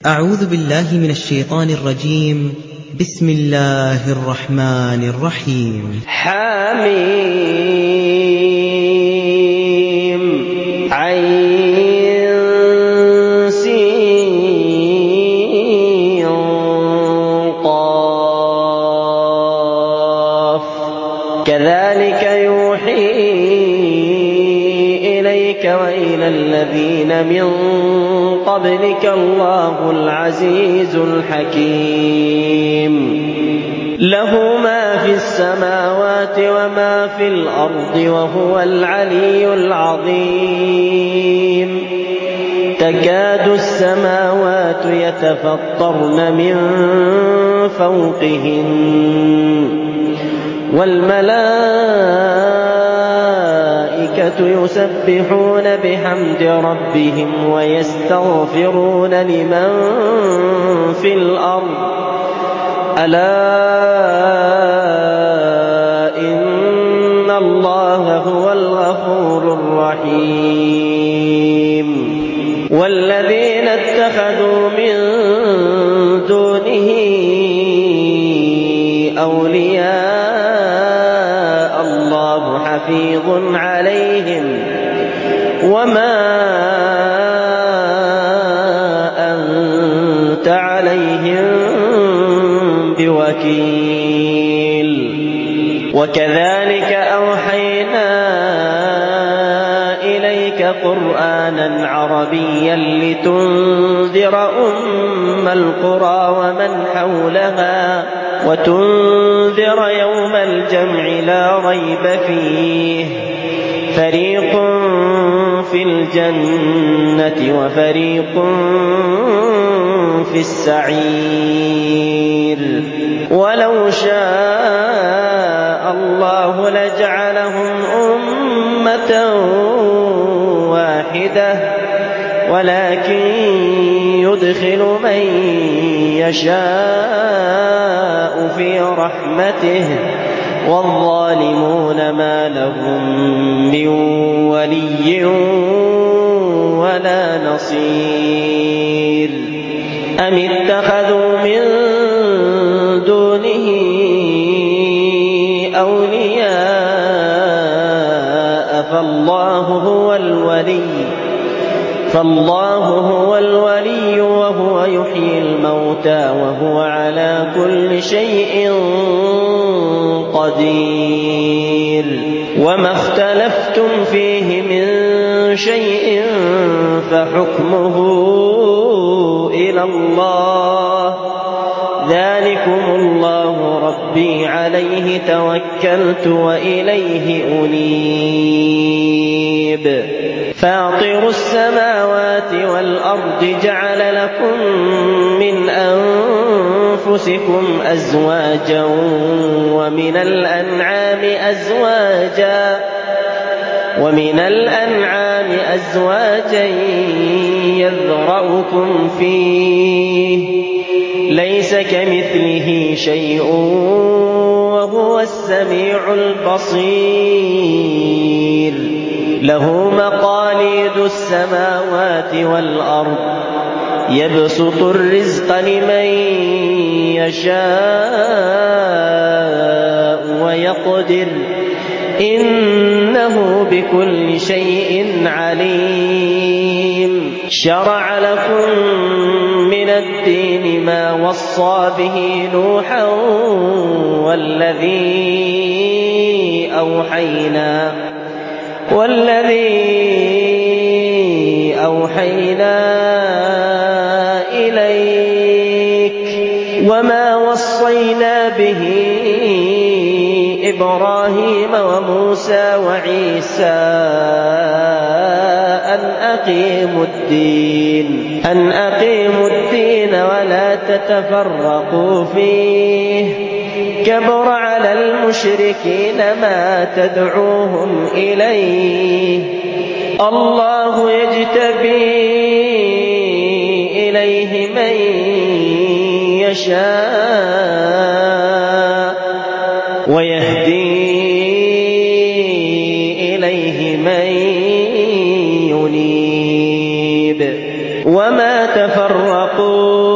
أعوذ بالله من الشيطان الرجيم. بسم الله الرحمن الرحيم. حميم عين سين قاف كذلك يوحي إليك وإلى الذين من قبلك الله العزيز الحكيم. له ما في السماوات وما في الأرض وهو العلي العظيم. تكاد السماوات يتفطرن من فوقهن والملائكة يسبحون بحمد ربهم ويستغفرون لمن في الأرض ألا إن الله هو الغفور الرحيم. والذين اتخذوا من دونه أولياء الله حفيظ عليهم وما أنت عليهم بوكيل. وكذلك أوحينا إليك قرآنا عربيا لتنذر أم القرى ومن حولها وتنذر يوم الجمع لا ريب فيه فريق في الجنة وفريق في السعير. ولو شاء الله لجعلهم أمة واحدة ولكن يدخل من يشاء في رحمته والظالمون ما لهم من ولي ولا نصير. أم اتخذوا من دونه أولياء فالله هو الولي وهو يحيي الموتى وهو على كل شيء قدير. وما اختلفتم فيه من شيء فحكمه إلى الله ذلكم الله ربي عليه توكلت وإليه أنيب. فاطر السماوات والأرض جعل لكم من أنفسكم أزواجا ومن الأنعام أزواجا يذرأكم فيه ليس كمثله شيء وهو السميع البصير. له مقاليد السماوات والأرض يبسط الرزق لمن يشاء ويقدر إنه بكل شيء عليم. شرع لكم من الدين ما وصى به نوحا والذي أوحينا إليك وما وصينا به إبراهيم وموسى وعيسى أن أقيموا الدين ولا تتفرقوا فيه كبر على المشركين ما تدعوهم إليه الله يجتبي إليه من يشاء ويهدي إليه من ينيب. وما تفرقوا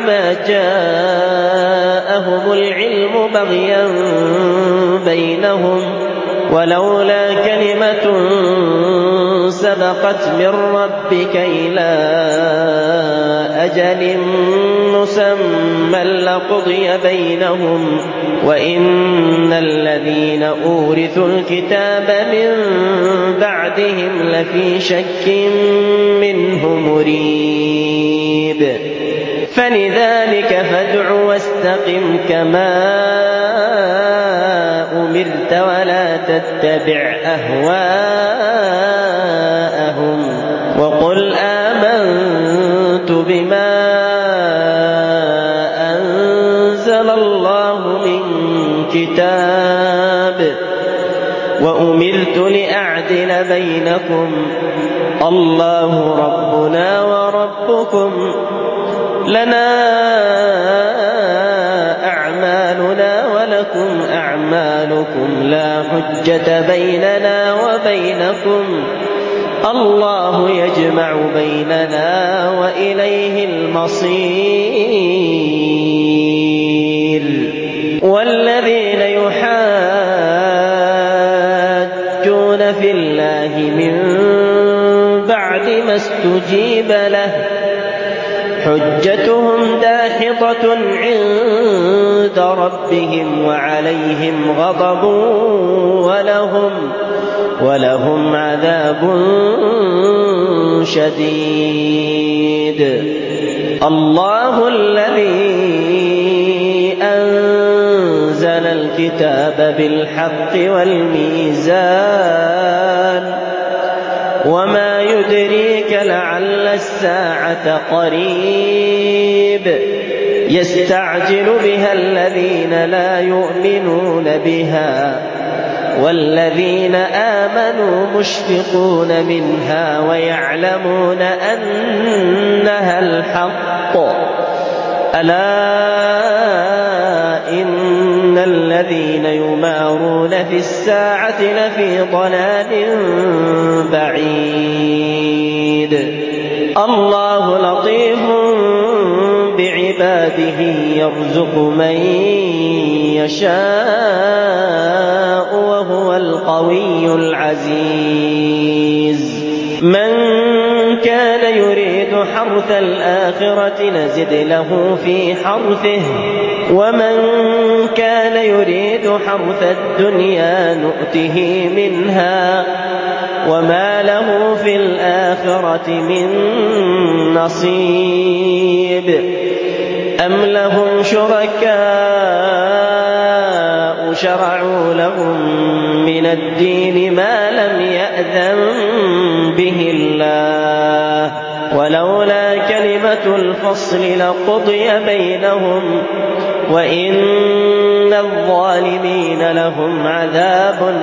ما جاءهم العلم بغيا بينهم ولولا كلمة سبقت من ربك إلى أجل مسمى لقضي بينهم وإن الذين أورثوا الكتاب من بعدهم لفي شك منه مريب فلذلك فادع واستقم كما أمرت ولا تتبع أهواءهم وقل آمنت بما أنزل الله من كتاب وأمرت لأعدل بينكم الله ربنا وربكم لنا أعمالنا ولكم أعمالكم لا حجة بيننا وبينكم الله يجمع بيننا وإليه المصير والذين يحاجون في الله من بعد ما استجيب له حجتهم داحضة عند ربهم وعليهم غضب ولهم عذاب شديد الله الذي أنزل الكتاب بالحق والميزان وما يدريك لعل الساعة قريب يستعجل بها الذين لا يؤمنون بها والذين آمنوا مشفقون منها ويعلمون أنها الحق ألا إن الذين يمارون في الساعة لفي ضلال بعيد الله لطيف بعباده يرزق من يشاء وهو القوي العزيز من كان يريد حرث الآخرة نزد له في حرثه ومن كان يريد حرث الدنيا نؤته منها وما له في الآخرة من نصيب أم لهم شركاء شرعوا لهم من الدين ما لم يأذن به الله ولولا كلمة الفصل لقضي بينهم وإن الظالمين لهم عذاب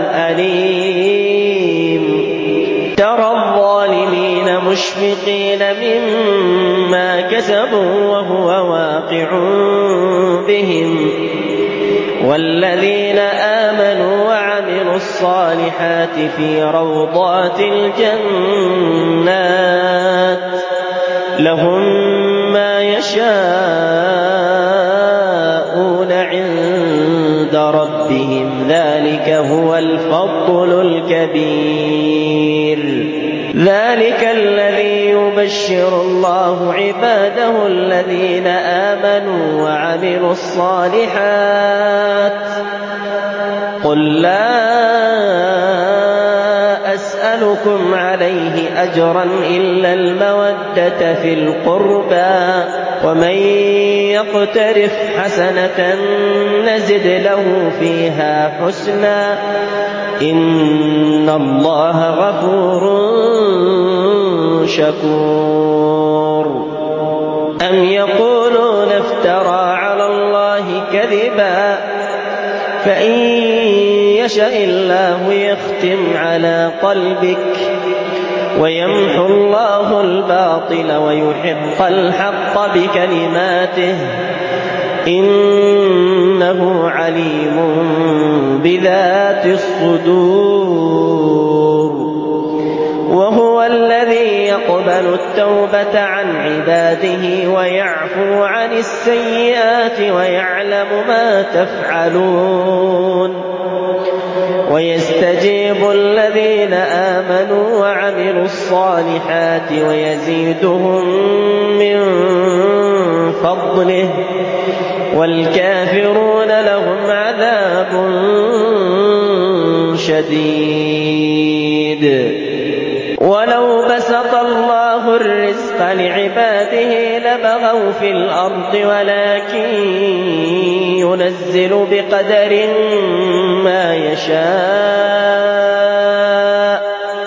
أليم ترى الظالمين مشفقين مما كسبوا وهو واقع بهم والذين آمنوا وعملوا الصالحات في روضات الجنات لهم ما يشاءون عند ربهم ذلك هو الفضل الكبير ذلك الذي يبشر الله عباده الذين آمنوا وعملوا الصالحات قل لا أسألكم عليه أجرا إلا المودة في القربى ومن يقترف حسنة نزد له فيها حسنا إن الله غفور شكور أم يقولون افترى على الله كذبا فإن يشاء الله يختم على قلبك ويمحو الله الباطل ويحق الحق بكلماته إنه عليم بذات الصدور وهو الذي يقبل يقبل التوبة عن عباده ويعفو عن السيئات ويعلم ما تفعلون ويستجيب الذين آمنوا وعملوا الصالحات ويزيدهم من فضله والكافرون لهم عذاب شديد. ولو بسط الله الرزق لعباده لبغوا في الأرض ولكن ينزل بقدر ما يشاء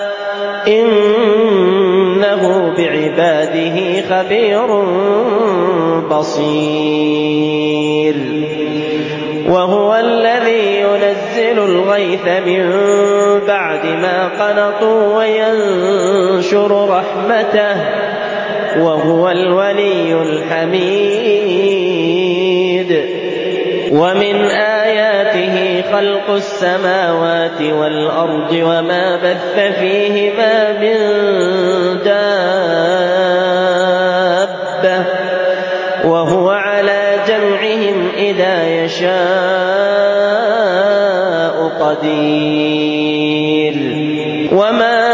إنه بعباده خبير بصير. وهو الذي ينزل الغيث من بعد ما قنطوا وينشر رحمته وهو الولي الحميد. ومن آياته خلق السماوات والأرض وما بث فيهما من دابة وهو على جمعهم إذا يشاء قدير. وما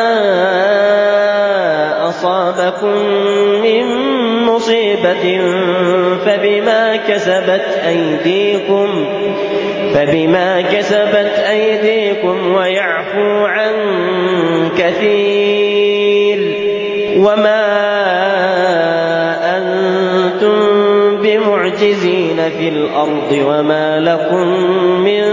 أصابكم من مصيبة فبما كسبت أيديكم ويعفو عن كثير. وما أنتم بمعجزين في الأرض وما لكم من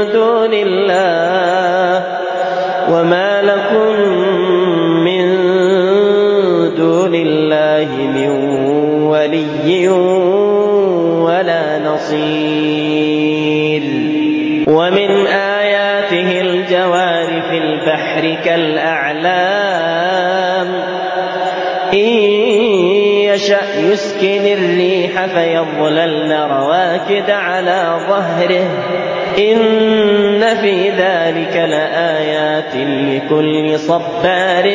دون الله من ولي ولا نصير. ومن آياته الجوار في البحر كالأعلام إن يشأ يسكن الريح فيظللن رواكد على ظهره إن في ذلك لآيات لكل صبار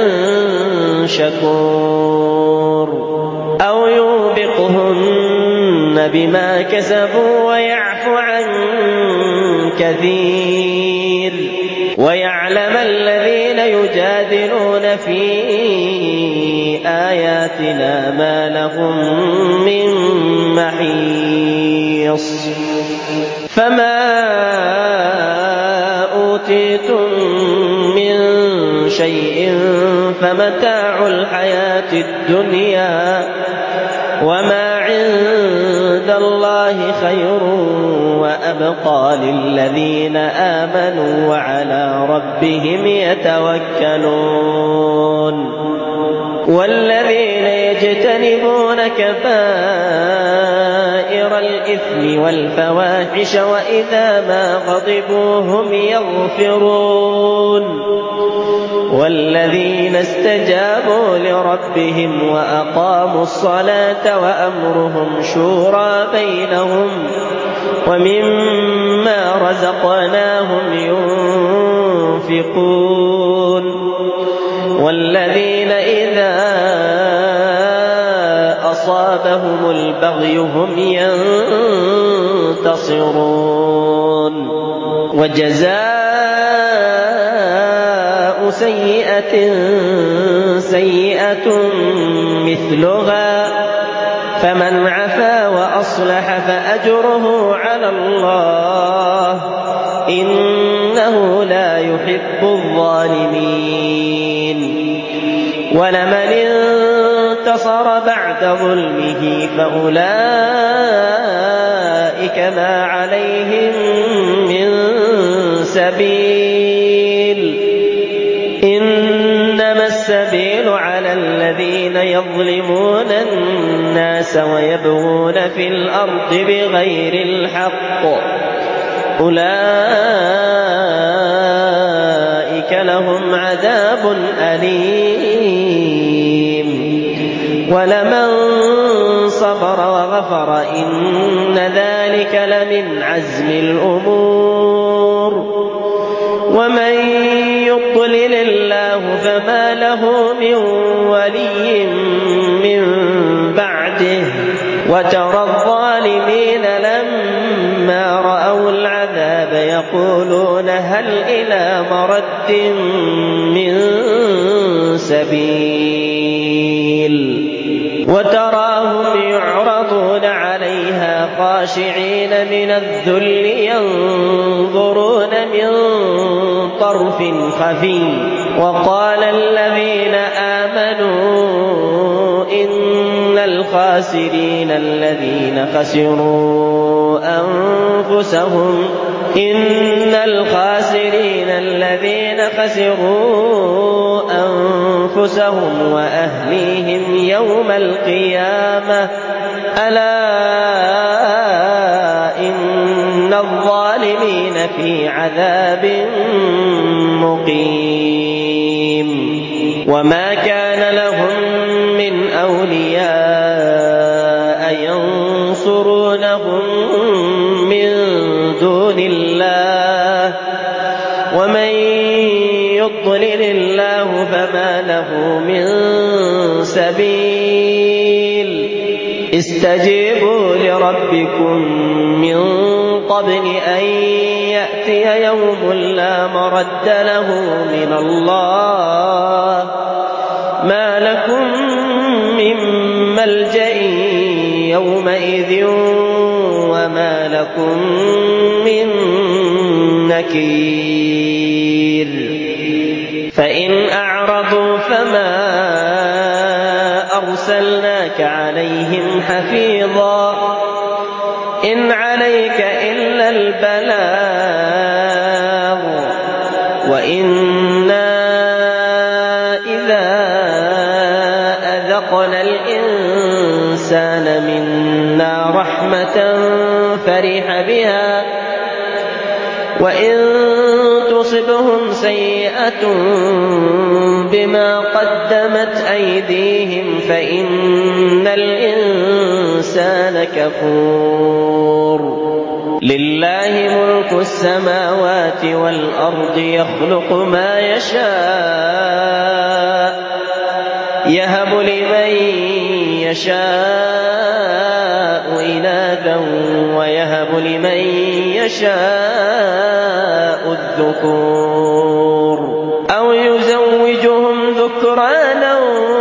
شكور. أو يوبقهن بما كسبوا ويعفو عن كثير ويعلم الذين يجادلون في آياتنا ما لهم من محيص. فما أوتيتم من شيء فمتاع الحياة الدنيا وما عند الله خير وأبقى للذين آمنوا وعلى ربهم يتوكلون. والذين يجتنبون كبائر الإثم والفواحش وإذا ما غضبوا هم يغفرون. والذين استجابوا لربهم وأقاموا الصلاة وأمرهم شورى بينهم ومما رزقناهم ينفقون. والذين إذا أصابهم البغي هم ينتصرون. وجزاء سيئة سيئة مثلها فمن عفا وأصلح فأجره على الله إنه لا يحب الظالمين. ولمن انتصر بعد ظلمه فأولئك ما عليهم من سبيل إنما السبيل على الذين يظلمون الناس ويبغون في الأرض بغير الحق أولئك لهم عذاب أليم. ولمن صبر وغفر إن ذلك لمن عزم الأمور. ومن يضلل الله فما له من ولي من بعده وترى الظالمين لما رأوا العذاب يقولون هل إلى مرد من سبيل وتراهم يعرضون عليها خاشعين من الذل ينظرون من طرف خفي وقال الذين آمنوا إن الخاسرين الذين خسروا أنفسهم وأهليهم يوم القيامة ألا إن الظالمين في عذاب مقيم وما كان لهم من أولياء ينصرونهم من دون الله ومن يضلل الله فما له من سبيل استجيبوا لربكم من قبل أن يأتي يوم لا مرد له من الله ما لكم من ملجأ يومئذ وما لكم من نكير فإن أعرضوا فما أرسلناك عليهم حفيظا إن عليك إلا البلاغ وإنا إذا أذقنا الإنسان منا رحمة فرح بها وإن تصبهم سيئة بما قدمت أيديهم فإن الإنسان كفور لله ملك السماوات والأرض يخلق ما يشاء يهب لمن يشاء إناثا ويهب لمن يشاء الذكور أو يزوجهم ذكرانا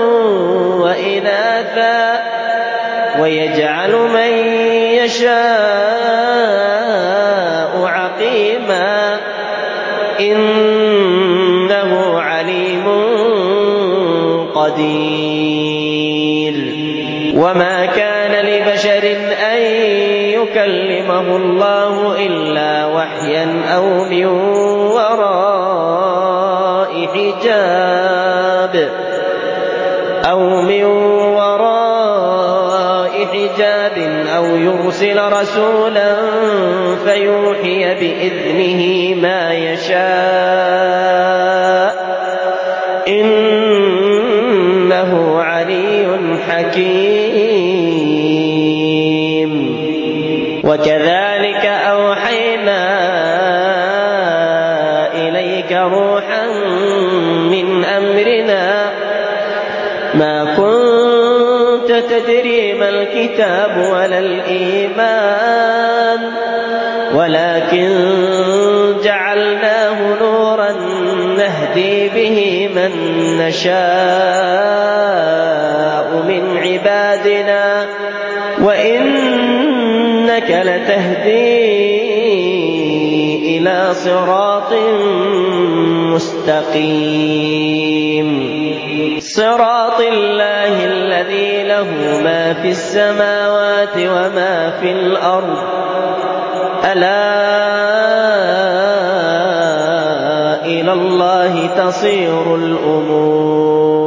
وإناثا ويجعل من يشاء عقيما إنه عليم قدير وما كان لبشر أن يكلمه الله إلا وحيا أو من وراء حجاب أو يرسل رسولا فيوحي بإذنه ما يشاء إنه علي حكيم وكذلك أوحينا إليك روحا من أمرنا ما كنت تدري ما الكتاب ولا الإيمان ولكن جعلناه نورا نهدي به من نشاء من عبادنا وإنك لتهدي إلى صراط مستقيم صراط الله الذي له ما في السماوات وما في الأرض ألا إلى الله تصير الأمور